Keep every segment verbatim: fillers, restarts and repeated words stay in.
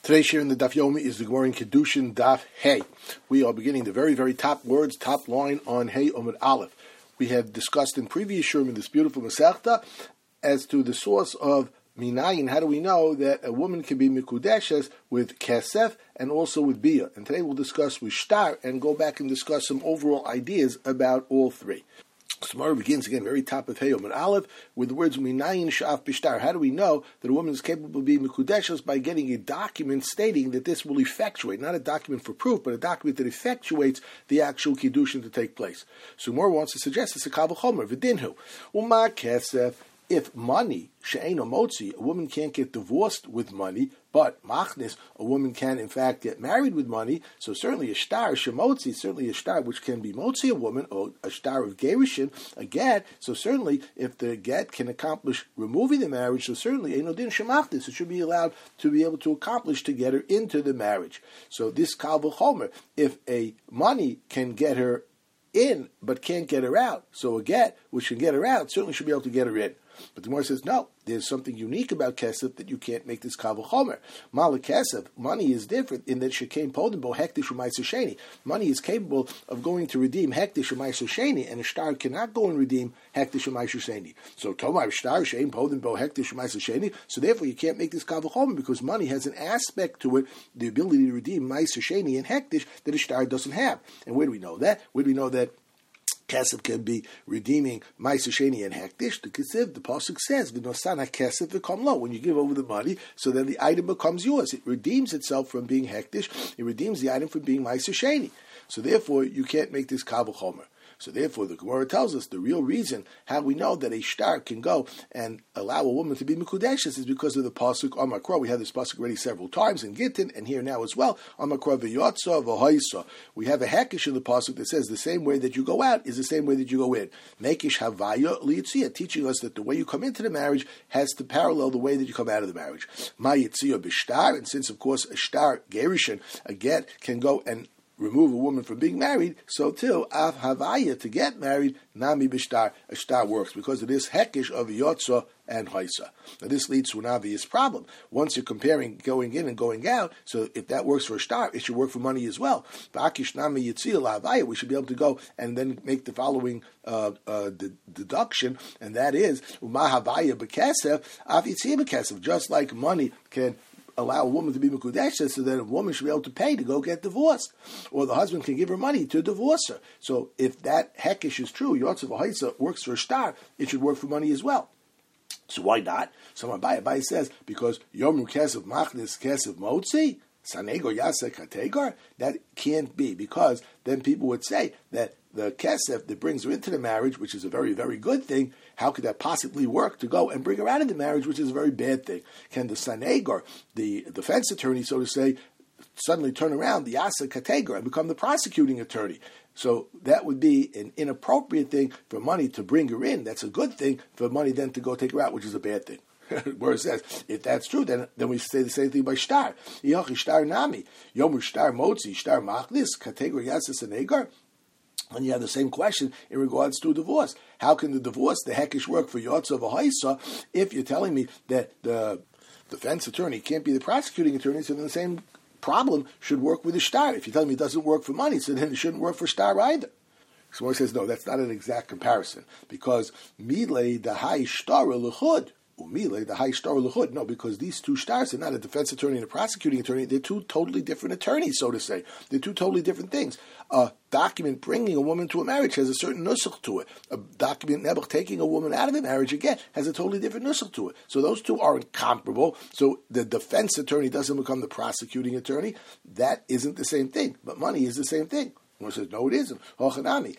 Today's share in the Daf Yomi is the Gemara in Kedushin Daf Hey. We are beginning the very, very top words, top line on Hey Omid Aleph. We have discussed in previous shurim in this beautiful Masechta as to the source of Minayin. How do we know that a woman can be Mikudeshes with Kesef and also with Bia? And today we'll discuss with Shtar and go back and discuss some overall ideas about all three. Tomorrow begins again, very top of Hey Omid Aleph, with the words Minayin Sha'af Bishtar. How do we know that a woman is capable of being Mikudeshes? By getting a document stating that this will effectuate, not a document for proof, but a document that effectuates the actual Kiddushin to take place. So Mor wants to suggest it's a Kal V'chomer, V'dinhu. Uma Kesef. If money, she'eino motzi, a woman can't get divorced with money, but machnis, a woman can in fact get married with money, so certainly a shtar, shemotzi, certainly a shtar which can be motzi a woman, or a shtar of gerushin, a get, so certainly if the get can accomplish removing the marriage, so certainly eino din shemachnis, it should be allowed to be able to accomplish to get her into the marriage. So this kal v'chomer, if a money can get her in, but can't get her out, so a get, which can get her out, certainly should be able to get her in. But the Gemara says, no, there's something unique about kesef that you can't make this kal v'chomer. Mala kesef, money is different in that shekain podin bo hektish u'maiser sheni. Money is capable of going to redeem hektish u'maiser sheni, and a shtar cannot go and redeem hektish u'maiser sheni. So tomar shtar shein podin bo hektish u'maiser sheni. So therefore, you can't make this kal v'chomer because money has an aspect to it, the ability to redeem maiser sheni and hektish that a shtar doesn't have. And where do we know that? Where do we know that Kesef can be redeeming Ma'aser Sheni and Hektish? The Kesef, the pasuk says, "V'nosan haKesef v'kom lo." When you give over the money, so then the item becomes yours. It redeems itself from being Hektish. It redeems the item from being Ma'aser Sheni. So therefore, you can't make this kal v'chomer. So therefore, the Gemara tells us the real reason how we know that a shtar can go and allow a woman to be mikudeshes is because of the pasuk Amakra. We had this pasuk already several times in Gittin and here now as well. Amakra v'yotza v'hoisa. We have a hekish in the pasuk that says the same way that you go out is the same way that you go in. Mekish havaya liyitzia, teaching us that the way you come into the marriage has to parallel the way that you come out of the marriage. Ma yitzia b'shtar, and since of course a shtar gerushin, a get, can go and remove a woman from being married, so too, av havaya, to get married, nami b'shtar, a shtar works, because of this hekish of yotza and haisa. Now this leads to an obvious problem. Once you're comparing going in and going out, so if that works for a shtar, it should work for money as well. Ba'akish nami yitzil havaya, we should be able to go and then make the following uh, uh, de- deduction, and that is, uma havaya b'kesef, av yitzil b'kesef, just like money can allow a woman to be mikudeshes, so that a woman should be able to pay to go get divorced, or the husband can give her money to divorce her. So if that hekish is true, yotzav haisa works for a shtar, it should work for money as well. So why not? So Abai Abai says because yomru kesef machnis kesef motzi sanego yasa kategar, that can't be, because then people would say that the kesef that brings her into the marriage, which is a very, very good thing, how could that possibly work to go and bring her out of the marriage, which is a very bad thing? Can the sanegar, the defense attorney, so to say, suddenly turn around, the asa kategar, and become the prosecuting attorney? So that would be an inappropriate thing for money to bring her in. That's a good thing for money then to go take her out, which is a bad thing. Where it says, if that's true, then then we say the same thing by shtar. Yochi shtar nami, yomu shtar motzi, shtar machlis, kategar yasa sanegar. And you have the same question in regards to divorce. How can the divorce, the hekish, work for yotza v'haisa if you're telling me that the defense attorney can't be the prosecuting attorney, so then the same problem should work with the shtar. If you're telling me it doesn't work for money, so then it shouldn't work for shtar either. So he says, no, that's not an exact comparison, because milei the high shtar l'chud. Umile, the high shtar l'chud. No, because these two stars are not a defense attorney and a prosecuting attorney. They're two totally different attorneys, so to say. They're two totally different things. A document bringing a woman to a marriage has a certain nusach to it. A document nebuch taking a woman out of the marriage again has a totally different nusach to it. So those two are incomparable. So the defense attorney doesn't become the prosecuting attorney. That isn't the same thing. But money is the same thing. One says, no, it isn't. The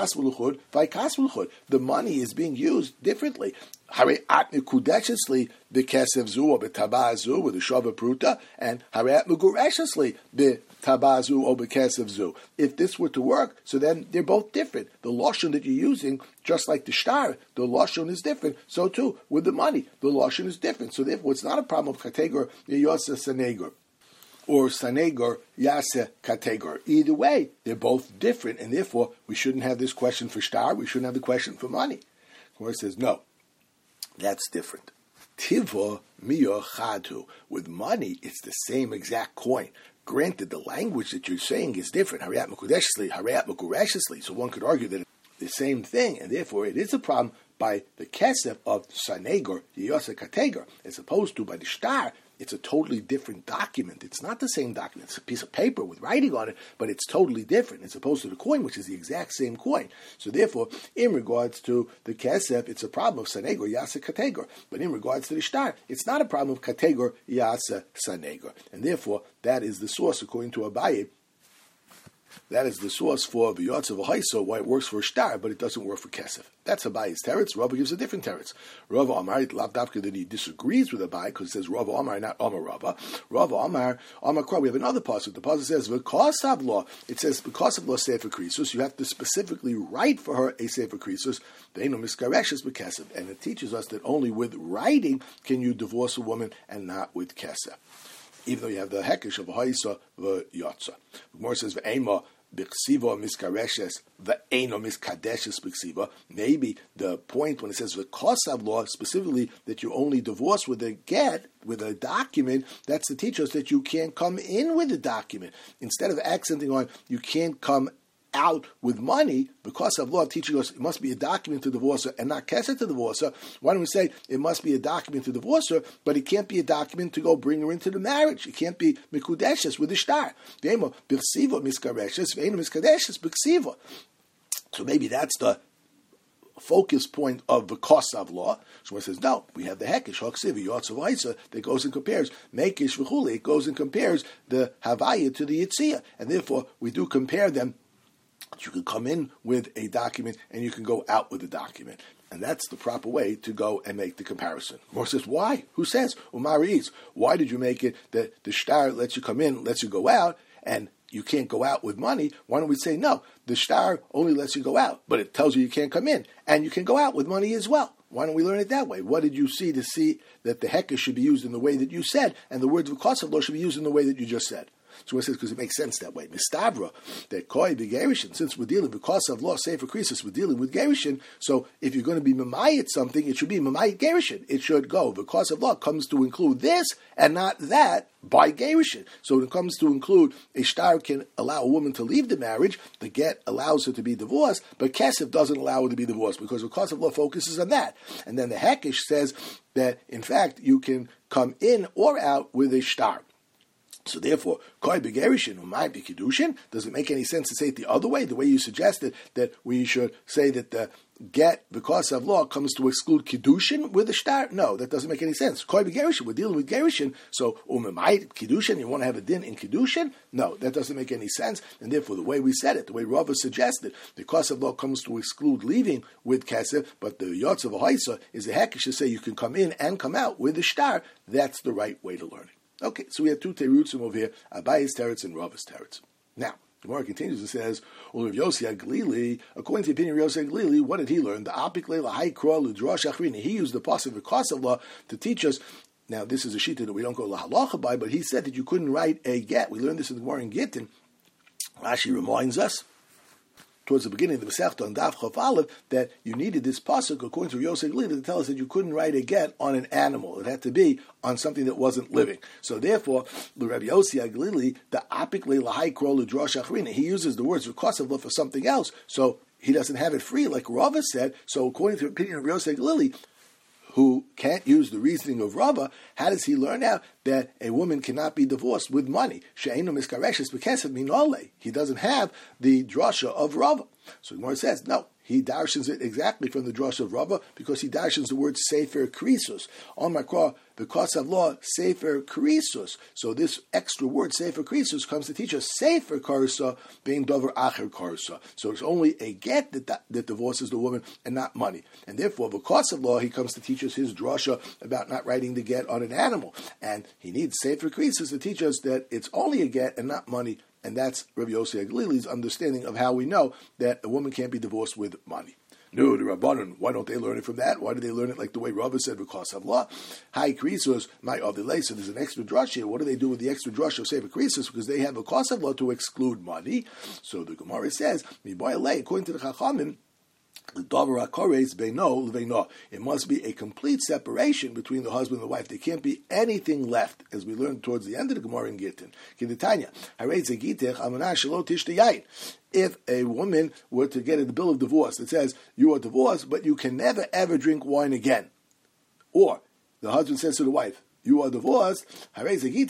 money is being used differently. Hare at mikudeshesli bekesef zu or betabazu with the shava pruta, and hare at migureshesli betabazu or bekesef zu. If this were to work, so then they're both different. The lashon that you're using, just like the shtar, the lashon is different. So too with the money, the lashon is different. So therefore, it's not a problem of kategor yosa sanegur or sanegur yasa kategor. Either way, they're both different, and therefore we shouldn't have this question for shtar. We shouldn't have the question for money. The Gemara says no. That's different. Tiva Miyo chadu. With money, it's the same exact coin. Granted, the language that you're saying is different. Harayat mekudeshesli, harayat mekureshesli. So one could argue that it's the same thing, and therefore it is a problem by the kesef of sanegor, yiyasa kategor, as opposed to by the shtar. It's a totally different document. It's not the same document. It's a piece of paper with writing on it, but it's totally different as opposed to the coin, which is the exact same coin. So therefore, in regards to the kesef, it's a problem of sanegor, yasa kategor. But in regards to the shtar, it's not a problem of kategor, yasa, sanegor. And therefore, that is the source, according to Abaye. That is the source for the Yotz of a Haiso, why it works for a shtar, but it doesn't work for kesef. That's Abaye's teretz. Rava gives a different teretz. Rava Amar, lav dafka that he disagrees with Abaye, because it says Rava Amar, not Amar Rava. Rava Amar, Amar Kra. We have another pasuk. The pasuk says, because of law, it says, because of law, sefer krisus, you have to specifically write for her a sefer krisus, ve'eno miskareshes b'kesef. And it teaches us that only with writing can you divorce a woman and not with kesef. Even though you have the hekesh of ha'isa v'yotza. The Gemara says v'ema b'ksiva miskareshes v'eno miskadeshes b'ksiva. Maybe the point when it says v'kosav law, specifically that you only divorce with a get, with a document, that's to teach us that you can't come in with a document. Instead of accenting on you can't come out with money, because of law teaching us it must be a document to divorce her and not kesef to divorce her. Why don't we say it must be a document to divorce her, but it can't be a document to go bring her into the marriage? It can't be mikudeshes with the shtar. So maybe that's the focus point of the kosav law. Shmuel says, no, we have the hekesh, haksiv, yotzav haisa, that goes and compares, mekish v'chuli, it goes and compares the havaya to the yitzia, and therefore we do compare them. You can come in with a document and you can go out with a document. And that's the proper way to go and make the comparison. Mor says, why? Who says? Umari's. Why did you make it that the shtar lets you come in, lets you go out, and you can't go out with money? Why don't we say, no, the shtar only lets you go out, but it tells you you can't come in, and you can go out with money as well. Why don't we learn it that way? What did you see to see that the hekesh should be used in the way that you said, and the words of kosav law should be used in the way that you just said? So it says, because it makes sense that way. Mistavra, that koi begerishin, since we're dealing, because of law, sefer krisus, we're dealing with gerishin, so if you're going to be mamayit something, it should be mamayit gerishin. It should go, because of law comes to include this and not that by gerishin. So when it comes to include, a shtar can allow a woman to leave the marriage, the get allows her to be divorced, but kesef doesn't allow her to be divorced, because because of law focuses on that. And then the hekesh says that, in fact, you can come in or out with a shtar. So therefore, koi begerishin umay b'kiddushin, does it make any sense to say it the other way, the way you suggested, that we should say that the get, because of law, comes to exclude kiddushin with the shtar? No, that doesn't make any sense. Koi begerishin, we're dealing with gerishin, so umay kiddushin, you want to have a din in kiddushin? No, that doesn't make any sense, and therefore the way we said it, the way Rava suggested, because of law comes to exclude leaving with kesef, but the yotz of a haisa is a hekesh to say you can come in and come out with the shtar. That's the right way to learn it. Okay, so we have two terutzim over here, Abaye's teretz and Rava's teretz. Now, the Gemara continues and says, Ulav Yossi Aglili, according to the opinion of Yossi Aglili, what did he learn? The Apik Leila Haikra Ludrosh Achrini. He used the pasuk of Kosav law to teach us. Now, this is a shita that we don't go lahalacha by, but he said that you couldn't write a get. We learned this in the Gemara in Gittin. Rashi reminds us, towards the beginning of the Masechta on Daf Chaf Aleph, that you needed this pasuk, according to Yosef Glili, to tell us that you couldn't write a get on an animal. It had to be on something that wasn't living. So therefore, the Rabbi Yossi Aglili, the Apik Leilahai Krol Udrosh Achrina, he uses the words Kosav for something else. So he doesn't have it free, like Rava said. So according to the opinion of Yosef Glili, who can't use the reasoning of Rava, how does he learn out that a woman cannot be divorced with money? She'enu miskareshes b'kesef minole. He doesn't have the drasha of Rava. So the Gemara says, no, he darshans it exactly from the drasha of Rava, because he darshans the word sefer krisus. On Makra, the Kosav law, sefer krisus. So this extra word, sefer krisus, comes to teach us sefer karsa being dover acher karsa. So it's only a get that, that that divorces the woman and not money. And therefore, the Kosav law, he comes to teach us his drasha about not writing the get on an animal. And he needs sefer krisus to teach us that it's only a get and not money. And that's Rabbi Yossi Aglili's understanding of how we know that a woman can't be divorced with money. No, the Rabbanon, why don't they learn it from that? Why do they learn it like the way Rava said, because of law? High krisos, my other so there's an extra drush here. What do they do with the extra drush of sefer krisos? Because they have a cause of law to exclude money. So the Gemara says, according to the Chachamim, It must be a complete separation between the husband and the wife. There can't be anything left, as we learned towards the end of the Gemara in Gittin. If a woman were to get a bill of divorce that says, you are divorced, but you can never ever drink wine again, or the husband says to the wife, you are divorced, you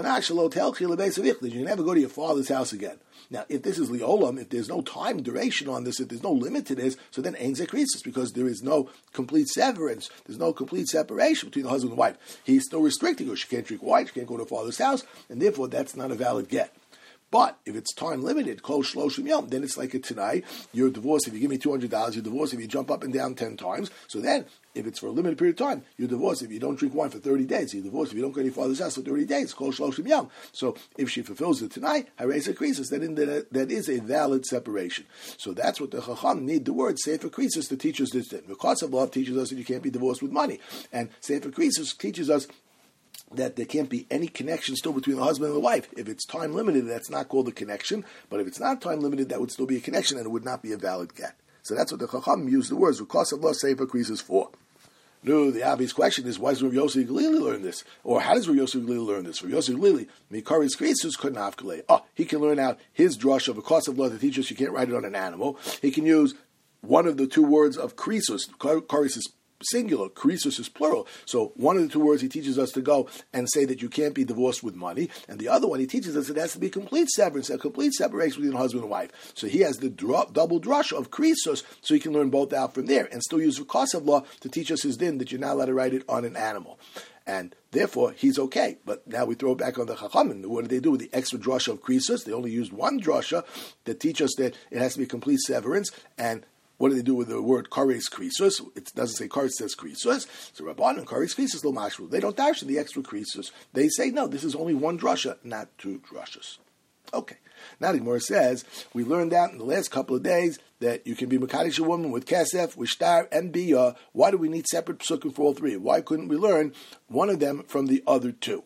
never go to your father's house again. Now, if this is liolam, if there's no time duration on this, if there's no limit to this, so then ein zekrisis, because there is no complete severance, there's no complete separation between the husband and the wife. He's still restricting her. She can't drink wine, she can't go to her father's house, and therefore that's not a valid get. But if it's time limited, kol shloshim yom, then it's like a tonight. You're divorced if you give me two hundred dollars. You're divorced if you jump up and down ten times. So then, if it's for a limited period of time, you're divorced if you don't drink wine for thirty days. You're divorced if you don't go to your father's house for thirty days. Kol shloshim yom. So if she fulfills it tonight, harei krisis, then that, that is a valid separation. So that's what the Chacham need the word sefer krisis to teach us this. Because of love teaches us that you can't be divorced with money, and sefer krisis teaches us that there can't be any connection still between the husband and the wife. If it's time limited, that's not called a connection. But if it's not time limited, that would still be a connection, and it would not be a valid get. So that's what the Chacham used the words "because of law sefer krisis" for. No, the obvious question is, why does Rav Yossi Galili learn this? Or how does Rav Yossi Galili learn this? Rav Yossi Galili, Mikaris krisis couldn't have Oh, he can learn out his drush of a cause of law that teaches you can't write it on an animal. He can use one of the two words of krisus. Krisis is singular, krisus is plural. So one of the two words he teaches us to go and say that you can't be divorced with money, and the other one he teaches us it has to be complete severance, a complete separation between husband and wife. So he has the dr- double drush of krisus, so he can learn both out from there, and still use Rekasav law to teach us his din that you're not allowed to write it on an animal. And therefore, he's okay. But now we throw it back on the Chachamim. What did they do with the extra drasha of krisus? They only used one drasha that teach us that it has to be complete severance, and what do they do with the word kares krisus? It doesn't say kares, it says krisus. So Rabban and kares krisus lo mashru. They don't dash in the extra krisus. They say, no, this is only one drasha, not two drashas. Okay. Now the Gemara says, we learned out in the last couple of days that you can be mekadesh a woman with kesef, with shtar, and biyah. Why do we need separate psukim for all three? Why couldn't we learn one of them from the other two?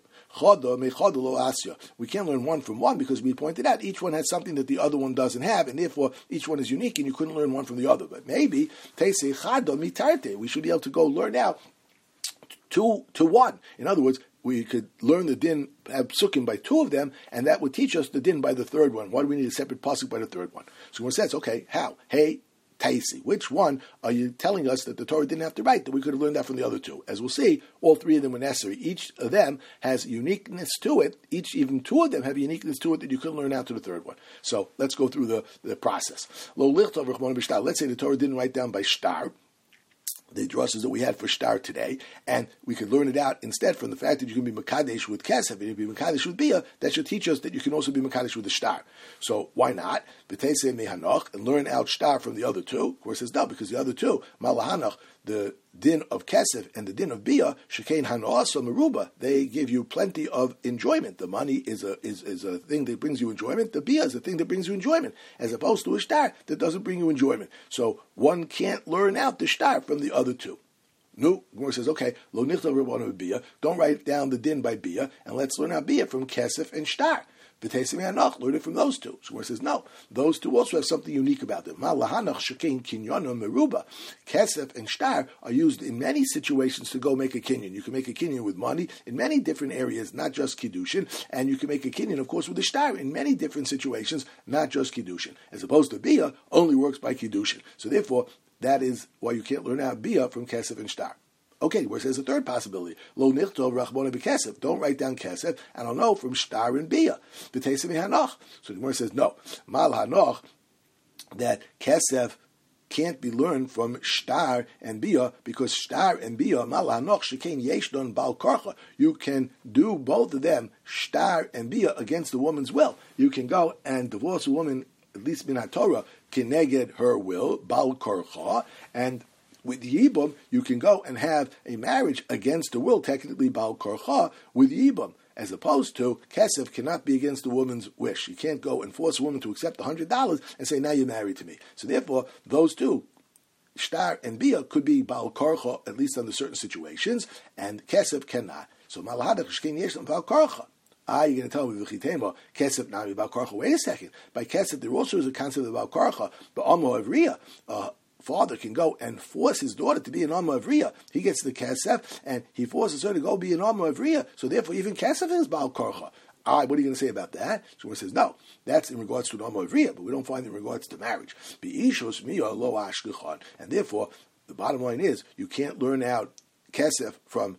We can't learn one from one because we pointed out each one has something that the other one doesn't have, and therefore each one is unique, and you couldn't learn one from the other. But maybe we should be able to go learn out two to one. In other words, we could learn the din, have psukim by two of them, and that would teach us the din by the third one. Why do we need a separate pasuk by the third one? So one says, okay, how? Hey, Taisi. Which one are you telling us that the Torah didn't have to write, that we could have learned that from the other two? As we'll see, all three of them were necessary. Each of them has uniqueness to it. Each, even two of them have uniqueness to it that you couldn't learn out to the third one. So let's go through the, the process. Let's say the Torah didn't write down by shtar, the drusses that we had for shtar today, and we could learn it out instead from the fact that you can be mekadesh with kesef, and you can be mekadesh with biyah. That should teach us that you can also be mekadesh with the shtar. So why not? B'teisei mehanoch, and learn out shtar from the other two. Of course, it's no, because the other two, malahanoch, the din of kesef and the din of biyah, shekein hanoasa meruba, they give you plenty of enjoyment. The money is a is, is a thing that brings you enjoyment. The biyah is a thing that brings you enjoyment, as opposed to a shtar that doesn't bring you enjoyment. So one can't learn out the shtar from the other two. No, Gemara says, okay, lo nichtav rabbanon biyah, don't write down the din by biyah, and let's learn out biyah from kesef and shtar. V'teisei mehanach, learn it from those two. So Gemara says, no, those two also have something unique about them. Ma lahanach shekein kinyono meruba. Kesef and shtar are used in many situations to go make a kinyan. You can make a kinyan with money in many different areas, not just kiddushin, and you can make a kinyan, of course, with the shtar in many different situations, not just kiddushin. As opposed to biyah, only works by kiddushin. So therefore, that is why you can't learn out biyah from kesef and shtar. Okay, where it says a third possibility. Lo nichtov rachbona b'kesef. Don't write down kesef, and I'll know from shtar and biyah. V'teisei mehanoch. So the Gemara says, no. Mal hanoch, that kesef can't be learned from shtar and biyah, because shtar and biyah, mal hanoch shekein yeshdon bal karcha. You can do both of them, shtar and biyah, against the woman's will. You can go and divorce a woman, at least min haTorah, kineged her will, bal karcha, and with Yibam, you can go and have a marriage against the will, technically Baal Korcha, with Yibam, as opposed to Kesef cannot be against the woman's wish. You can't go and force a woman to accept one hundred dollars and say, now you're married to me. So therefore, those two, Shtar and Biyah, could be Baal Korcha, at least under certain situations, and Kesef cannot. So Malahadach Shkein Yeshlem Baal Korcha. Ah, you're going to tell me, V'chitema, Kesef Nami Baal Korcha. Wait a second. By Kesef, there also is a concept of Baal Korcha, but Amo Avriya, uh, father can go and force his daughter to be an Amma Avriya. He gets the Kesef, and he forces her to go be an Amma Avriya. So therefore, even Kesef is Baal Korcha. All right, what are you going to say about that? Shmuel says, no, that's in regards to an Amma Avriya, but we don't find it in regards to marriage. And therefore, the bottom line is, you can't learn out Kesef from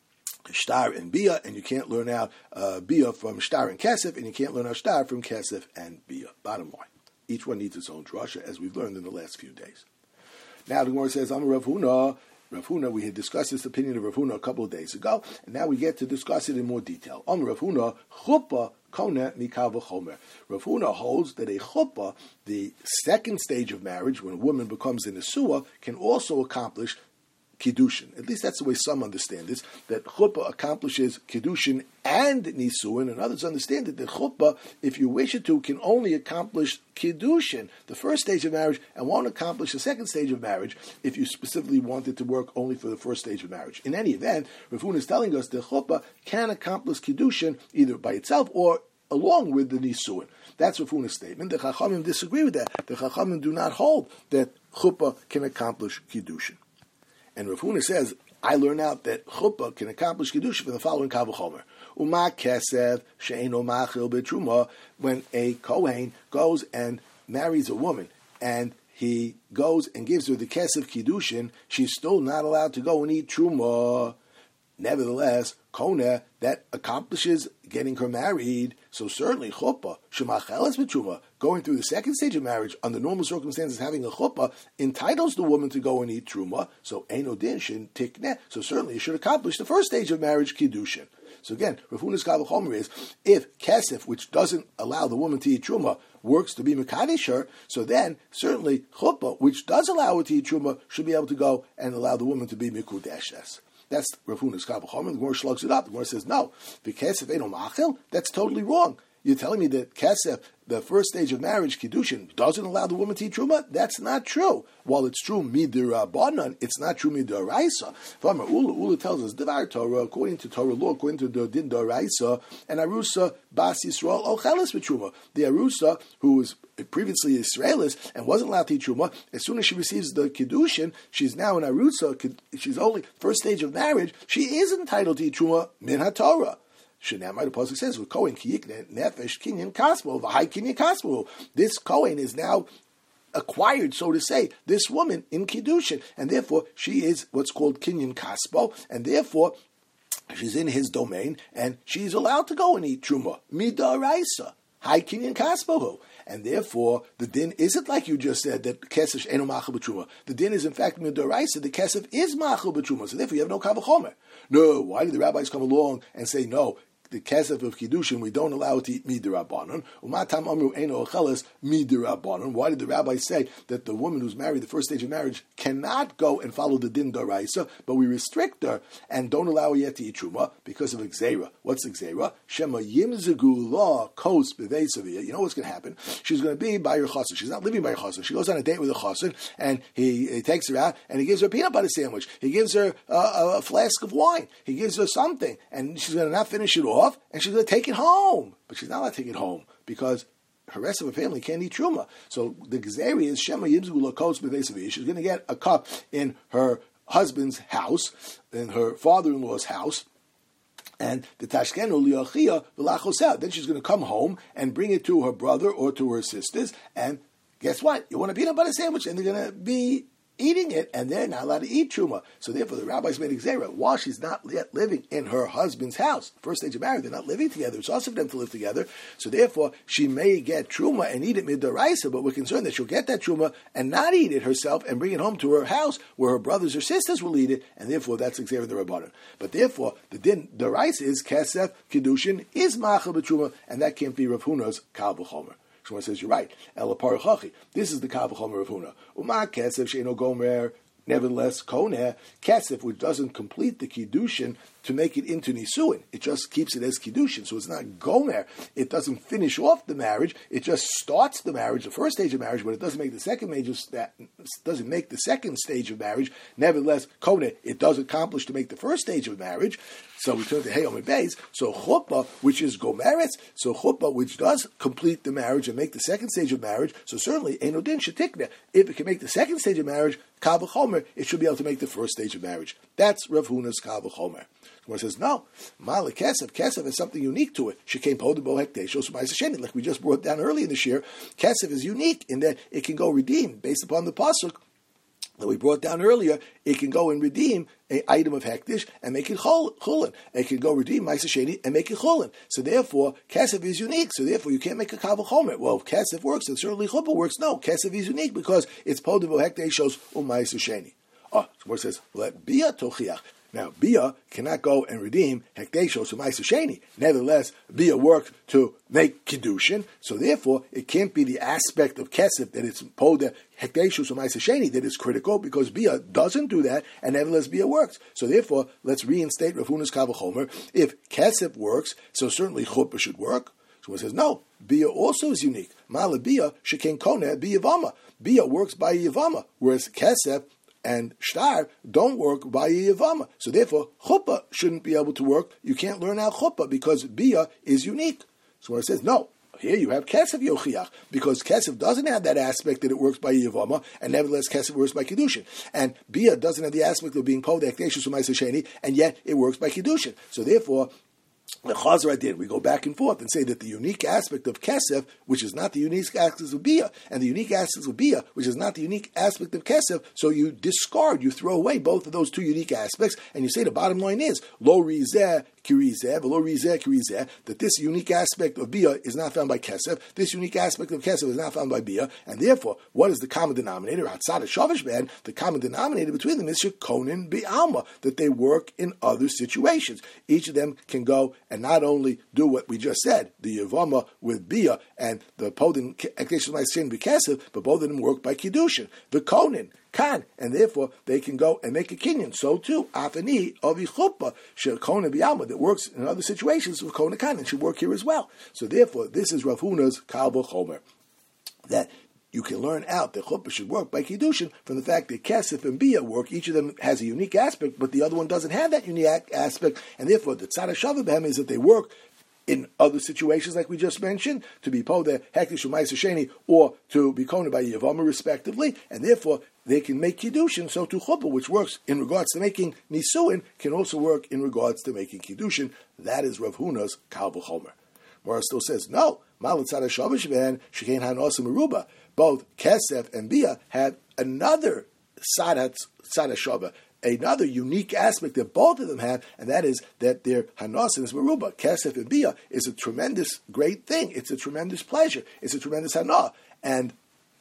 Shtar and Bia, and you can't learn out uh, Bia from Shtar and Kesef, and you can't learn out Shtar from Kesef and Bia. Bottom line. Each one needs its own drasha, as we've learned in the last few days. Now the Gemara says, I'm a Rav Huna. Rav Huna, we had discussed this opinion of Rav Huna a couple of days ago, and now we get to discuss it in more detail. I'm Rav Huna, chuppah kona mikav v'chomer. Rav Huna holds that a chuppah, the second stage of marriage, when a woman becomes a nesua, can also accomplish Kiddushin. At least that's the way some understand this, that chuppah accomplishes Kiddushin and Nisuin, and others understand it, that chuppah, if you wish it to, can only accomplish Kiddushin, the first stage of marriage, and won't accomplish the second stage of marriage if you specifically want it to work only for the first stage of marriage. In any event, Rav Huna is telling us that chuppah can accomplish Kiddushin either by itself or along with the Nisuin. That's Rav Huna's statement. The Chachamim disagree with that. The Chachamim do not hold that chuppah can accomplish Kiddushin. And Rav Huna says, I learn out that chuppah can accomplish Kiddushin from the following Kal V'chomer. Uma kesef she'eino machil b'truma, when a Kohen goes and marries a woman, and he goes and gives her the kesef Kiddushin, she's still not allowed to go and eat truma. Nevertheless, Kona, that accomplishes getting her married, so certainly chuppah, shemacheles b'truma, going through the second stage of marriage, under normal circumstances having a chuppah, entitles the woman to go and eat truma, so eino din shin tikneh, so certainly it should accomplish the first stage of marriage, kiddushin. So again, Rav Huna's Kal V'chomer is, if kesef, which doesn't allow the woman to eat truma, works to be mekadesh her, so then certainly chuppah, which does allow her to eat truma, should be able to go and allow the woman to be mikudeshes. That's Rav Huna's Kal V'chomer. The Gemara slugs it up. The Gemara says, no, the kesef eino machil, that's totally wrong. You're telling me that kesef, the first stage of marriage, kiddushin, doesn't allow the woman to eat truma? That's not true. While it's true midirabanan, it's not true midiraisa. Farmer Ula Ula tells us Devar Torah, according to Torah law, according to the din daraisa, and Arusa Bas Yisrael Ocheles b'truma. The Arusa, who was previously Israelis and wasn't allowed to eat truma, as soon as she receives the kiddushin, she's now an Arusa. She's only first stage of marriage. She is entitled to eat truma min haTorah. Shenamar, the pasuk says, "With Kohen kiyikne nefesh kinyan kaspo v'hai kinyan kaspo." This Kohen is now acquired, so to say, this woman in kiddushin, and therefore she is what's called kinyan kaspo, and therefore she's in his domain, and she's allowed to go and eat truma midaraisa. Hai kinyan kaspo. And therefore, the din isn't like you just said, that kesef eno machal b'truma. The din is in fact midaraisa. The kesef is machal b'truma. So therefore, you have no Kal V'chomer. No, why did the rabbis come along and say no? The kesef of kiddushin, we don't allow it to eat midirabanan. Umatam amru eno ocheles midirabanan. Why did the rabbis say that the woman who's married, the first stage of marriage, cannot go and follow the din daraisa, but we restrict her and don't allow her yet to eat truma because of xera? What's xera? Shema yimzegu la kos b'veisaviyah. You know what's going to happen? She's going to be by her chassan. She's not living by her chassan. She goes on a date with a chassan, and he, he takes her out, and he gives her a peanut butter sandwich. He gives her uh, a flask of wine. He gives her something, and she's going to not finish it off. Off, and she's going to take it home. But she's not allowed to take it home because her rest of her family can't eat truma. So the gzeri is Shema Yimzgu Lakos B'Veisavi. She's going to get a cup in her husband's house, in her father-in-law's house, and the Tashkenu Liachia V'Lachosel. Then she's going to come home and bring it to her brother or to her sisters, and guess what? You want a peanut butter sandwich, and they're going to be eating it, and they're not allowed to eat truma. So therefore, the rabbis made xera. While she's not yet living in her husband's house, first stage of marriage, they're not living together. It's also for them to live together. So therefore, she may get truma and eat it midaraisa, but we're concerned that she'll get that truma and not eat it herself and bring it home to her house where her brothers or sisters will eat it, and therefore that's xera the rabbanon. But therefore, the din daraisa is kesef kiddushin is machal b'truma, and that can't be Rav Huna's Kal V'chomer. Shmuel says, you're right. Ela parachachi. This is the Kal V'chomer of Huna. Uma kesef she'eno gomer. Nevertheless, koneh kesef, which doesn't complete the kiddushin to make it into nisuin. It just keeps it as kiddushin, so it's not gomer. It doesn't finish off the marriage. It just starts the marriage, the first stage of marriage, but it doesn't make the second major. That doesn't make the second stage of marriage. Nevertheless, kone, it does accomplish to make the first stage of marriage. So we turn to Hey Omer Beis. So chuppah, which is gomeretz, so chuppah, which does complete the marriage and make the second stage of marriage. So certainly, enodin shetikne. If it can make the second stage of marriage, kal v'chomer, it should be able to make the first stage of marriage. That's Rav Huna's kal v'chomer. Where it says no, ma'ale kesef. Kesef has something unique to it. Shekein podem bo hekdeshos ma'aser sheni. Like we just brought down earlier this year, kesef is unique in that it can go redeem based upon the pasuk that we brought down earlier. It can go and redeem an item of hektish and make it chulin. It can go redeem ma'aser sheni and make it chulin. So therefore, kesef is unique. So therefore, you can't make a kal v'chomer. Well, if kesef works, and certainly chuppah works. No, kesef is unique because it's podem bo hekdeshos u'ma'aser sheni. Oh, so where it says let bia tochiach. Now, Bia cannot go and redeem Hekdeshos U'Ma'aser Sheni. Nevertheless, Bia worked to make Kiddushin, so therefore, it can't be the aspect of Kesef that it's Poda Hekdeshos U'Ma'aser Sheni that is critical, because Bia doesn't do that, and nevertheless Bia works. So therefore, let's reinstate Rav Huna's kal v'chomer. If Kesef works, so certainly Chuppah should work. So it says, no, Bia also is unique. Ma'ale Bia, Sheken Koneh, Bia Yavama. Bia works by Yavama, whereas Kesef and shtar don't work by Yavama. So therefore, chuppah shouldn't be able to work. You can't learn out chuppah because bia is unique. So when it says, no, here you have kesef yochiach, because kesef doesn't have that aspect that it works by Yavama, and nevertheless kesef works by kiddushin. And bia doesn't have the aspect of being podek deshus u'ma'aser sheni, and yet it works by kiddushin. So therefore, the Chazra did. We go back and forth and say that the unique aspect of Kesef, which is not the unique aspect of Bia, and the unique aspect of Bia, which is not the unique aspect of Kesef, so you discard, you throw away both of those two unique aspects, and you say the bottom line is, Lo Rizeh Kirizeh, Lo Rizeh Kirizeh, that this unique aspect of Bia is not found by Kesef, this unique aspect of Kesef is not found by Bia, and therefore, what is the common denominator? Hatzad Shavish Ben, the common denominator between them is Shekonin Bi'alma, that they work in other situations. Each of them can go and not only do what we just said, the Yavama with Bia and the Podin Ekdeshus Ma'aser B'Kesef, but both of them work by Kiddushin. The Konin can, and therefore they can go and make a kinyan. So too, Afani Avi Chuppah Shekonin B'Alma, that works in other situations with Konin Kan, and should work here as well. So therefore, this is Rav Huna's kal v'chomer, that you can learn out that chuppah should work by kiddushin from the fact that kesef and bia work. Each of them has a unique aspect, but the other one doesn't have that unique aspect, and therefore the tzad hashava b'hem is that they work in other situations, like we just mentioned, to be podeh hektish u'ma'aser sheni, or to be koneh by yavama, respectively, and therefore they can make kiddushin. So to chuppah, which works in regards to making nisuin, can also work in regards to making kiddushin. That is Rav Huna's kal v'chomer. Mora still says no. Malat tzad hashava sheben shekein hanosim meruba. Both Kesef and Bia have another Sadat Shava, another unique aspect that both of them have, and that is that their Hanasim is Meruba. Kesef and Bia is a tremendous, great thing. It's a tremendous pleasure. It's a tremendous Hana. And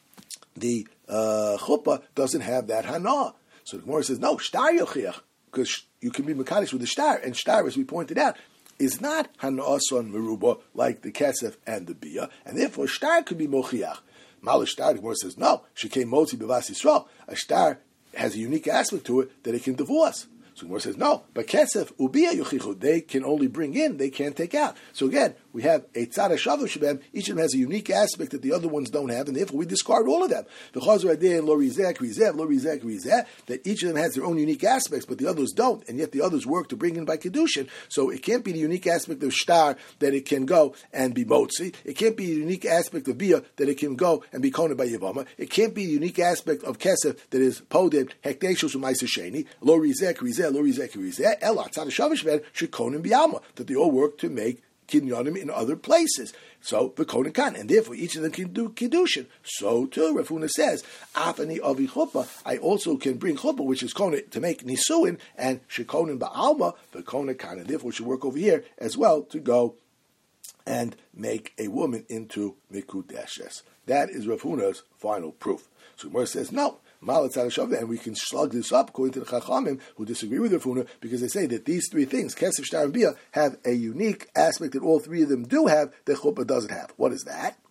the uh, Chuppah doesn't have that Hana. So the Gemara says, no, Shtar Yochiach, because you can be Mekadosh with the Shtar, and Shtar, as we pointed out, is not Hanason Meruba like the Kesef and the Bia, and therefore Shtar could be Mochiach. Mal Shtar, the Gemara says, no, Shekei Motzi B'Vas Yisrael. A Shtar has a unique aspect to it that it can divorce. So the Gemara says, no, but Kesef, Ubia Yochichu, they can only bring in, they can't take out. So again, we have a tzad hashava shebem, each of them has a unique aspect that the other ones don't have, and therefore we discard all of them. The Chazar Adeh and Lo Rizeh Rizeh, Lo Rizeh Rizeh, that each of them has their own unique aspects, but the others don't, and yet the others work to bring in by Kiddushin. So it can't be the unique aspect of Shtar that it can go and be Motzi. It can't be the unique aspect of Bia that it can go and be Koneh by Yavama. It can't be the unique aspect of Kesef that is Poded Hekdeshus U'Ma'aser Sheni, Lo Rizeh Rizeh, Lo Rizeh Rizeh, Ela tzad hashava shebem should Koneh B'Alma, that they all work to make kinyanim in other places. So the Kohen can, and therefore each of them can do kiddushin. So too, Rav Huna says, Afani avi chuppah, I also can bring chuppah, which is Kohen, to make nisuin, and shekonin ba'alma, the Kohen can, and therefore should work over here as well to go and make a woman into mikudeshes. That is Rav Huna's final proof. So Gemara says, no. And we can slug this up according to the Chachamim who disagree with Rav Huna, because they say that these three things, Kesef, Shtar, and Bia, have a unique aspect that all three of them do have that Chuppah doesn't have. What is that?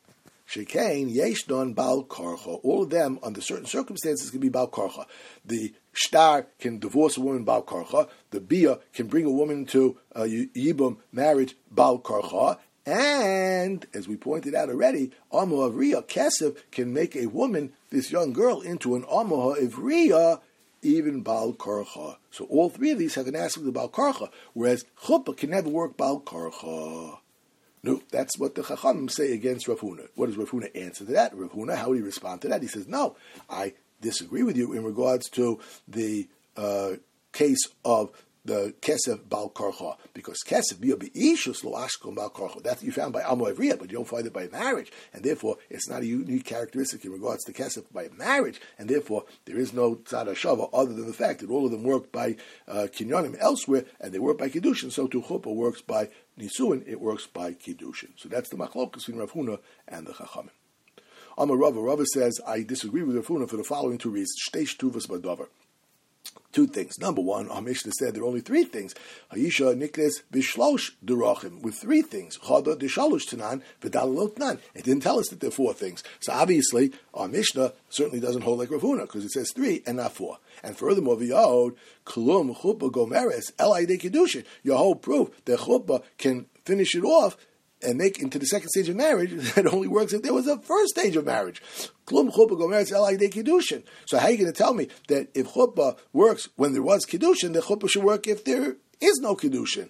Shekain, Yeshdon, Bal Karcha. All of them, under certain circumstances, can be Bal Karcha. The Shtar can divorce a woman Bal Karcha. The Bia can bring a woman to uh, Yibum marriage Bal Karcha. And, as we pointed out already, Amah Avriya, Kesef, can make a woman, this young girl, into an Amah Avriya, even Bal Karcha. So all three of these have an aspect of Bal Karcha, whereas Chuppah can never work Bal Karcha. No, that's what the Chachamim say against Rav Huna. What does Rav Huna answer to that? Rav Huna, how would he respond to that? He says, no, I disagree with you in regards to the uh, case of the Kesef Bal Karcha, because Kesef Bia Be'ishus Lo Ashkom Bal Karcha. That's what you found by Amo Avriya, but you don't find it by marriage, and therefore it's not a unique characteristic in regards to Kesef by marriage, and therefore there is no Tzad HaShava other than the fact that all of them work by uh, Kinyonim elsewhere, and they work by Kiddushin, so too Chuppah works by Nisuin, it works by Kiddushin. So that's the Machlokas between Rav Huna and the Chachamim. Amar Rava, Rava says, I disagree with Rav Huna for the following two reasons. Shtei Shtuvas Badavar. Two things. Number one, our Mishnah said there are only three things. Hayisha niknes b'shlosh derachim, with three things. Chada d'shalosh tanan v'dalalot tanan. It didn't tell us that there are four things. So obviously, our Mishnah certainly doesn't hold like Rav Huna, because it says three and not four. And furthermore, v'yod klum chuppah gomeres elai de kiddushin. Your whole proof that chuppah can finish it off and make into the second stage of marriage, that only works if there was a first stage of marriage. Klum chuppah gomeres elai de kiddushin. So how are you going to tell me that if chuppah works when there was kiddushin, the chuppah should work if there is no kiddushin?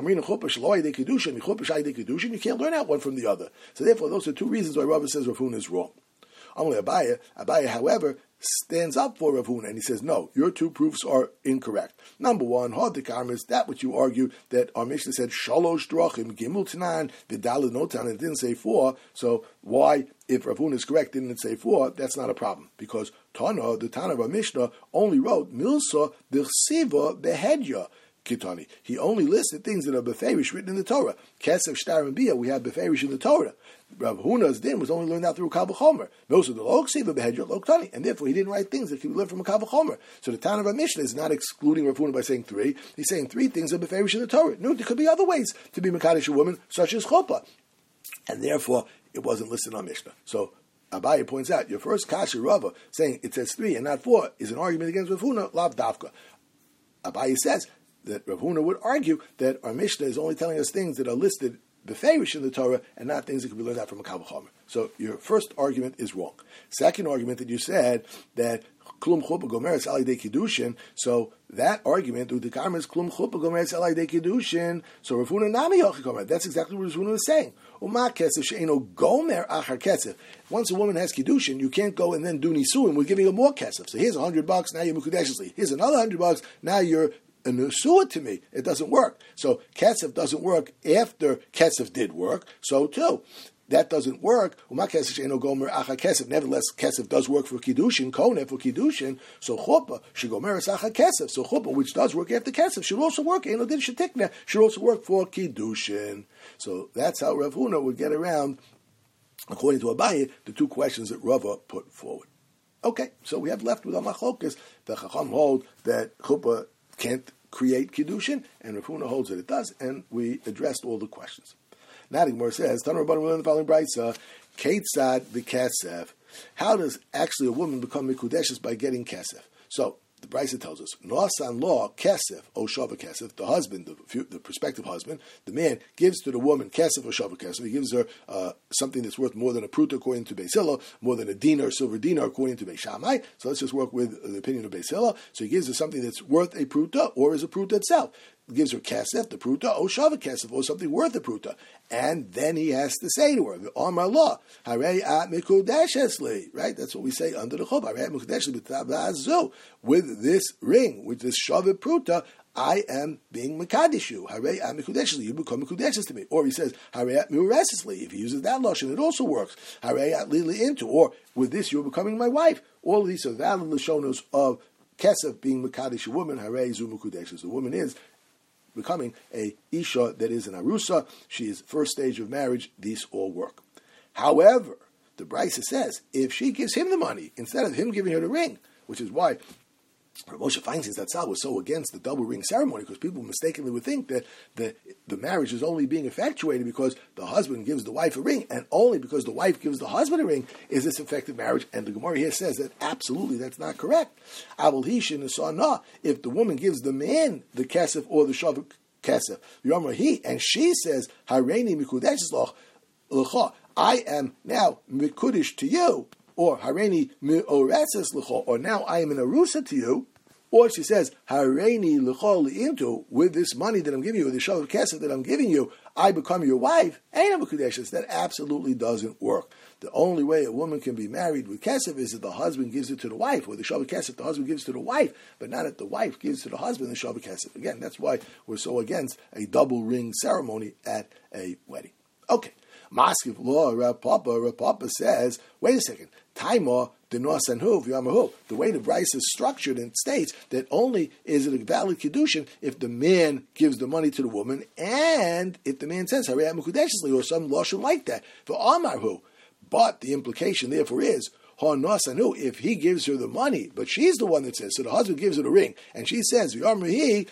You can't learn out one from the other. So therefore, those are two reasons why Rava says Rav Huna is wrong. Amalei Abaye, Abaye, however, stands up for Rav Huna, and he says, no, your two proofs are incorrect. Number one, Hadikam is that which you argue that our Mishnah said, Shalosh Drachim, Gimel Tanan, Vidal Notan, and it didn't say four, so why, if Rav Huna is correct, didn't it say four? That's not a problem, because Tana, the Tana of our Mishnah, only wrote, Milsa B'chsiva Behedya. Kitani. He only listed things that are beferish written in the Torah. Kesef, Shtar, and Bia, we have beferish in the Torah. Rav Huna's din was only learned out through Kal V'chomer. Most of the Lo Ksiva Behedya Lo Ktani, and therefore he didn't write things that could be learned from a Kal V'chomer. So the Tana of our Mishnah is not excluding Rav Huna by saying three. He's saying three things are beferish in the Torah. No, there could be other ways to be Mekadesh a woman, such as Chuppah, and therefore it wasn't listed on Mishnah. So Abaye points out your first kasha Rava saying it says three and not four is an argument against Rav Huna, Lav Davka. Abaye says that Rav Huna would argue that our Mishnah is only telling us things that are listed beferish in the Torah and not things that can be learned out from a Kal V'chomer. So your first argument is wrong. Second argument that you said that Klum Chuppah Gomeres Alei De Kiddushin, so that argument, the Karma is Klum Chuppah Gomeres Alei De Kiddushin, so Rav Huna Nami Yochi Gomer. That's exactly what Rav Huna was saying. Uma Kesef She'eno Gomer Achar Kesef. Once a woman has Kiddushin, you can't go and then do Nisuin with giving her more Kesef. So here's a hundred bucks, now you're Mukudeshesli. Here's another hundred bucks, now you're a Nusua to me. It doesn't work. So Kesef doesn't work after Kesef did work, so too. That doesn't work. Nevertheless, Kesef does work for Kiddushin, Koneh for Kiddushin, so Chuppah should go Meres Acha Kesef. So Chuppah, which does work after Kesef, should also work, Eno Din Shetikneh, should also work for Kiddushin. So that's how Rav Huna would get around, according to Abaye, the two questions that Rava put forward. Okay, so we have left with Amachlokas. The Chacham hold that Chuppah can't create Kiddushin, and Rav Huna holds that it does, and we addressed all the questions. Now the Gemara says, Tana Rabbanan, we learn the following brayso, Ketzad v'kesef. How does actually a woman become mikudeshes by getting kesef? So the brayso tells us, Nosan law kesef o shava kesef. The husband, the, the prospective husband, the man gives to the woman kesef or shava kesef. He gives her uh, something that's worth more than a pruta according to Beis Hillel, more than a dinar, silver dinar according to Beis Shammai. So let's just work with the opinion of Beis Hillel. So he gives her something that's worth a pruta or is a pruta itself. Gives her kesef, the pruta, or shava kesef, or something worth the pruta. And then he has to say to her, Amar law, harei at mikudeshesli, right? That's what we say under the chub. Harei at mikudeshesli b'tabazu. With this ring, with this shava pruta, I am being mekadishu. Harei at mikudeshesli, you become mikudeshes to me. Or he says, harei at miuresesli. If he uses that lashon, it also works. Harei at lili into, or with this you're becoming my wife. All of these are valid lashonos of kesef being mekadish a woman. Harei zu mikudeshes. The woman is becoming a Isha that is an Arusa. She is first stage of marriage. These all work. However, the Brisa says, if she gives him the money, instead of him giving her the ring, which is why Moshe Feinstein's that Tzal was so against the double ring ceremony because people mistakenly would think that the, the marriage is only being effectuated because the husband gives the wife a ring, and only because the wife gives the husband a ring is this effective marriage. And the Gemara here says that absolutely that's not correct. Avol hishin esana, if the woman gives the man the kesef or the shavu kesef, Yomar he, and she says Hareini mikudeshes l'cha, I am now mikudish to you, or Hareini mi'oretzes l'cha, or now I am an arusa to you. Or she says, Hareini l'chol li'imtu, with this money that I'm giving you, with the shav kesef that I'm giving you, I become your wife. Ain't a mekudeshes. That absolutely doesn't work. The only way a woman can be married with kesef is that the husband gives it to the wife, or the shav kesef the husband gives to the wife, but not that the wife gives to the husband the shav kesef. Again, that's why we're so against a double ring ceremony at a wedding. Okay. Maskiv law, Rav Papa, Rav Papa says, wait a second, Taima, the Nosanhu, Yamahu. The way the Bryce is structured and states that only is it a valid Kiddushin if the man gives the money to the woman and if the man says, Harei Mukudeshesli, or some lashon like that. For Amarhu. But the implication therefore is, Nosanhu, if he gives her the money, but she's the one that says, so the husband gives her the ring, and she says, Yamrihi,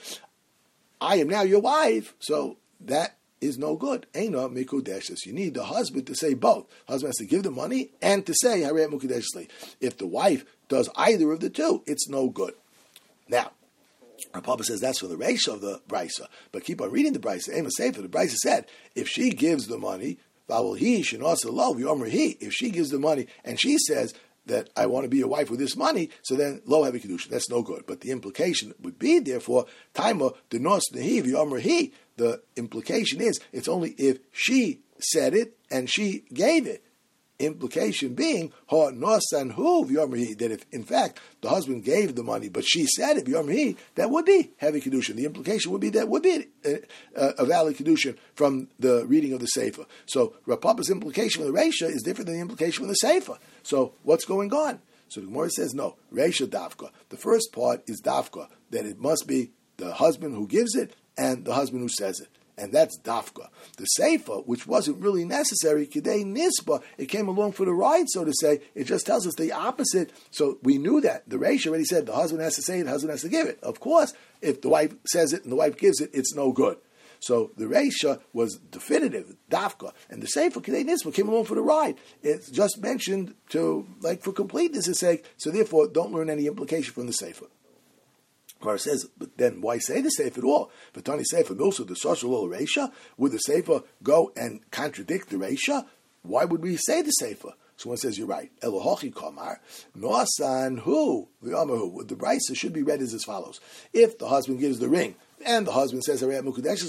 I am now your wife, so that is no good. Eina mikudeshes. You need the husband to say both. The husband has to give the money and to say Harei Mukudeshesli. If the wife does either of the two, it's no good. Now, our Papa says that's for the ratio of the Brisa, but keep on reading the Brisa. Ema Sefer, the Brisa said, if she gives the money, he should also love he. If she gives the money and she says that I want to be your wife with this money, so then lo heavy kedusha. That's no good. But the implication would be, therefore, taima the nos nehi v'yomer he. The implication is it's only if she said it and she gave it. Implication being ha nosan hu v'yomer he, that if in fact the husband gave the money but she said it v'yomer he, that would be heavy kedusha. The implication would be that would be a, a, a valid kedusha from the reading of the sefer. So Rav Papa's implication with the Reisha is different than the implication with the sefer. So what's going on? So the Gemara says no. Reisha Davka. The first part is Davka, that it must be the husband who gives it and the husband who says it. And that's Dafka. The Seifa, which wasn't really necessary, Kidei Nisba, it came along for the ride, so to say. It just tells us the opposite. So we knew that. The Reish already said the husband has to say it, the husband has to give it. Of course, if the wife says it and the wife gives it, it's no good. So the Reisha was definitive, Dafka. And the Seifa, Kidei Nisba, came along for the ride. It's just mentioned to, like, for completeness' sake, so therefore don't learn any implication from the Seifa. Gemara says, but then why say the Sefer at all? But Tani Sefer Milsu the Sashal Reisha, would the Sefer go and contradict the Reisha? Why would we say the Sefer? So one says, you're right. Elohochi Kamar, Nosan Hu, V'Yamahu. The Brisa should be read as as follows. If the husband gives the ring, and the husband says, of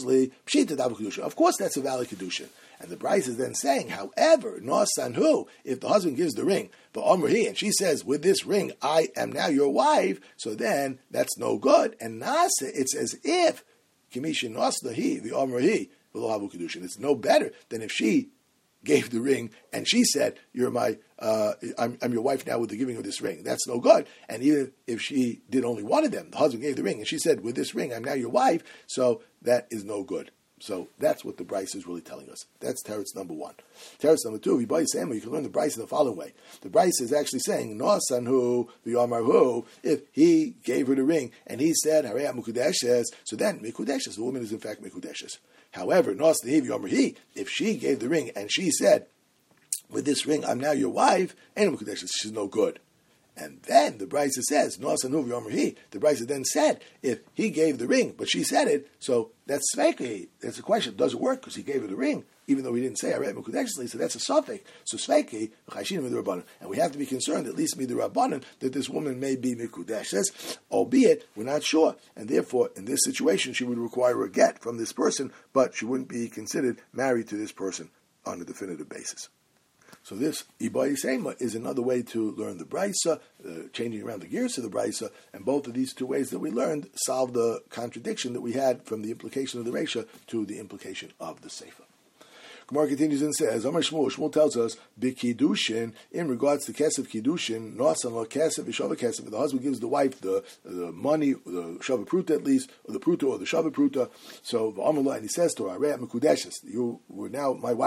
course that's a valid Kedushin. And the Bryce is then saying, however, Nosanhu, if the husband gives the ring, the Omrihi, and she says, with this ring, I am now your wife, so then that's no good. And Nasa, it's as if, Kimishin Noslahi, the Omrihi, it's no better than if she gave the ring and she said, you're my, uh, I'm, I'm your wife now with the giving of this ring. That's no good. And even if she did only one of them, the husband gave the ring and she said, with this ring, I'm now your wife, so that is no good. So that's what the Bryce is really telling us. That's teretz number one. Teretz number two, you can learn the Bryce in the following way. The Bryce is actually saying, Nosanhu, v'yamarhu, if he gave her the ring and he said, Harei Mukudeshes, so then Mikudeshes, the woman is in fact Mikudeshes. However, Nosanhu, v'yamarhi, if she gave the ring and she said, with this ring, I'm now your wife, and Mukudeshes, she's no good. And then the Bryce says, Nosanhu v'yamarhi, the Bryce then said, if he gave the ring, but she said it, so that's Sveiki. That's a question. Does it work? Because he gave her the ring, even though he didn't say Harei Mukudeshesli, so that's a suffix. So Sveiki, Chayshinu Midrabanan. And we have to be concerned, at least Midrabanan, that this woman may be Mikudeshes, albeit we're not sure. And therefore, in this situation, she would require a get from this person, but she wouldn't be considered married to this person on a definitive basis. So this Ibai Sema is another way to learn the Brisa, uh, changing around the gears of the Brisa, and both of these two ways that we learned solve the contradiction that we had from the implication of the Reisha to the implication of the Sefer. Gemara continues and says, Amar Shmuel, Shmuel tells us, B'Kiddushin, in regards to Kesef Kiddushin, Nosan lo Kesef, Shava Kesef, if the husband gives the wife the, the money, the Shava Pruta at least, or the Pruta or the Shava Pruta, so V'Amar lo, and he says to her, Harei Mekudeshes, you were now my wife.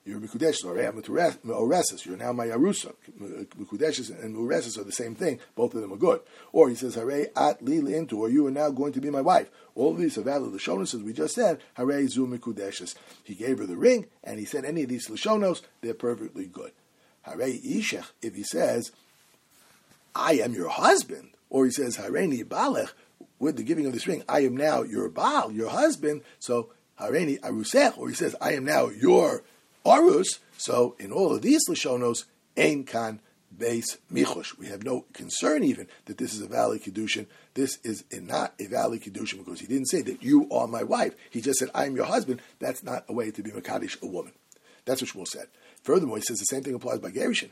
you're Mikudeshes, or Me'oreses, you're now my Arusa. Mikudeshes and Me'oreses are the same thing, both of them are good. Or he says, Hare at li into, or you are now going to be my wife. All of these are valid Lashonos, as we just said, Hare zu Mikudeshes. He gave her the ring, and he said any of these Lashonos, they're perfectly good. Hare Ishech, if he says, I am your husband, or he says, Hareni Balech, with the giving of this ring, I am now your Baal, your husband, so Hareni Arusech, or he says, I am now your Arus, so in all of these Lashonos, Ein Kan Beis Michush. We have no concern even that this is a valid Kiddushin. This is a not a valid Kiddushin because he didn't say that you are my wife. He just said, I am your husband. That's not a way to be Makadish a woman. That's what Shmuel said. Furthermore, he says the same thing applies by Gerushin.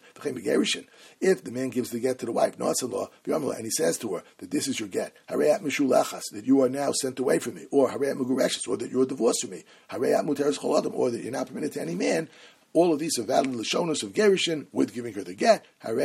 If the man gives the get to the wife, and he says to her that this is your get, that you are now sent away from me, or or that you are divorced from me, or that you're not permitted to any man, all of these are valid Lashonos of Gerushin with giving her the get.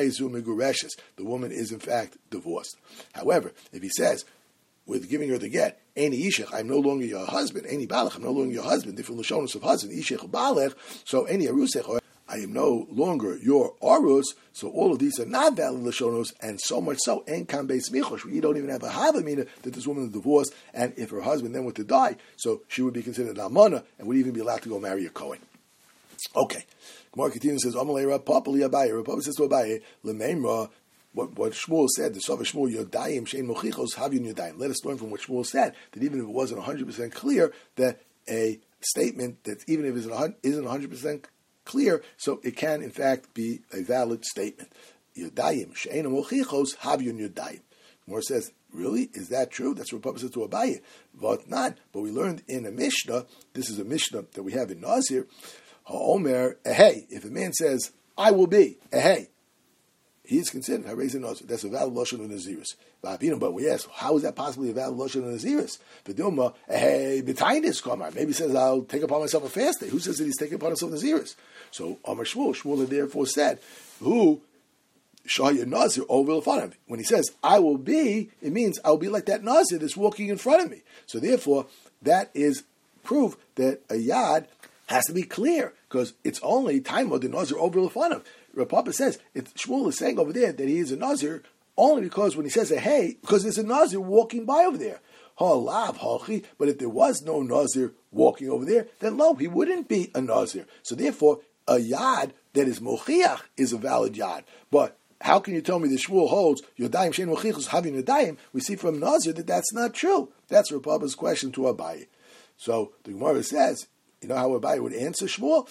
The woman is in fact divorced. However, if he says, with giving her the get, Eini Ishech, I'm no longer your husband. Eini Balech, I'm no longer your husband. Different Lashonos of husband. Ishech Balech. So Eini Arusech, I am no longer your Arus. So all of these are not valid Lashonos, and so much so, Ein Kan Beis Michush. You don't even have a Havamina that this woman is divorced, and if her husband then were to die, so she would be considered Almana and would even be allowed to go marry a Kohen. Okay. Gemara continues and says, Amalei Rav Papa li Abaye. Rav Papa says to Abaye, Lemeimra. What, what Shmuel said, the Sova Shmuel Yodayim Shein Mochichos Havin Yodayim. Let us learn from what Shmuel said that even if it wasn't one hundred percent clear, that a statement that even if it isn't one hundred percent clear, so it can in fact be a valid statement. Yodayim Shein Mochichos Havin Yodayim. More says, really, is that true? That's what Papa says to Abaye. But not. But we learned in a Mishnah. This is a Mishnah that we have in Nazir. Ha'omer ehei. If a man says, "I will be ehei," he is considered Harei Nazir. That's a valid lashon of Naziris. But we ask, how is that possibly a valid lashon of Naziris? V'dilma, hey, b'tainus kamar. Maybe he says, I'll take upon myself a fast day. Who says that he's taking upon himself Naziris? So Amar Shmuel, Shmuel therefore said, who shahya Nazir over in front of me. When he says, I will be, it means I will be like that Nazir that's walking in front of me. So therefore, that is proof that a yad has to be clear, because it's only time of the Nazir over in front of. Rav Papa says, it, Shmuel is saying over there that he is a Nazir only because when he says a hey, because there's a Nazir walking by over there. Halav, halchi, but if there was no Nazir walking over there, then lo, he wouldn't be a Nazir. So therefore, a yad that is mochiach is a valid yad. But how can you tell me that Shmuel holds Yodayim Shein Mochichos Havin Yodayim? We see from Nazir that that's not true. That's Rav Papa's question to Abaye. So the Gemara says, you know how Abaye would answer Shmuel?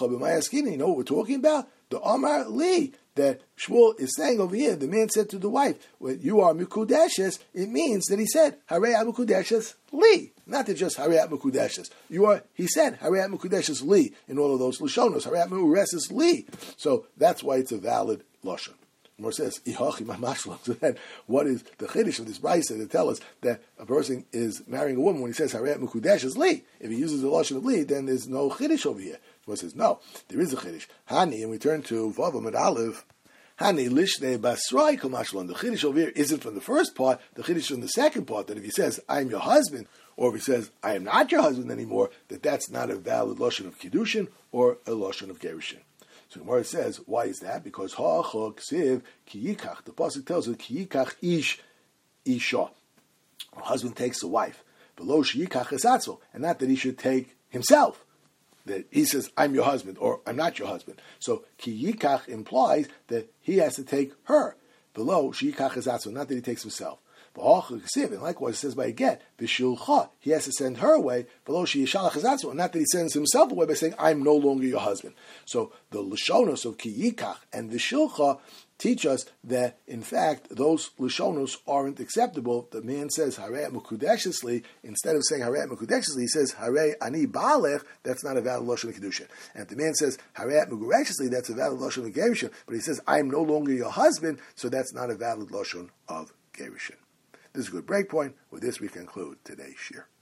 You know what we're talking about? The Amar Li, that Shmuel is saying over here, the man said to the wife, when you are Mikudeshes, it means that he said, Harei Mikudeshes Li. Not that just Harei Mikudeshes. You are, he said, Harei Mikudeshes Li, in all of those Lashonos, Harei Mikudeshes Li. So that's why it's a valid Lashon. More says, what is the chiddush of this brayso to tell us that a person is marrying a woman when he says Harei Mikudeshes Li? If he uses the Lashon of Li, then there's no chiddush over here. More says, no, there is a chiddush. Hani, and we turn to Vav Amud Aleph. Hani lishne basrai kamashlan. The chiddush over here isn't from the first part. The chiddush from the second part, that if he says I am your husband, or if he says I am not your husband anymore, that that's not a valid Lashon of Kiddushin or a Lashon of Gerushin. So Gemara says, why is that? Because ha'achok siv ki yikach. The pasuk tells us ki yikach ish isha. A husband takes a wife, below she yikach esatzol, and not that he should take himself. That he says, I'm your husband, or I'm not your husband. So ki yikach implies that he has to take her. Below she yikach esatzol, not that he takes himself. And likewise, it says by a get, b'shilcha, he has to send her away, below she yishalach esatzol, and not that he sends himself away by saying, I'm no longer your husband. So the Lashonos of ki yikach and v'shilcha teach us that, in fact, those Lashonos aren't acceptable. The man says, Harei Mekudeshesli, instead of saying Harei Mekudeshesli, he says, Harei Ani Baalech, that's not a valid Lashon of Kiddushin. And if the man says, Harei Megureshesli, that's a valid Lashon of Gerushin, but he says, I am no longer your husband, so that's not a valid Lashon of Gerushin. This is a good break point. With this, we conclude today's shir.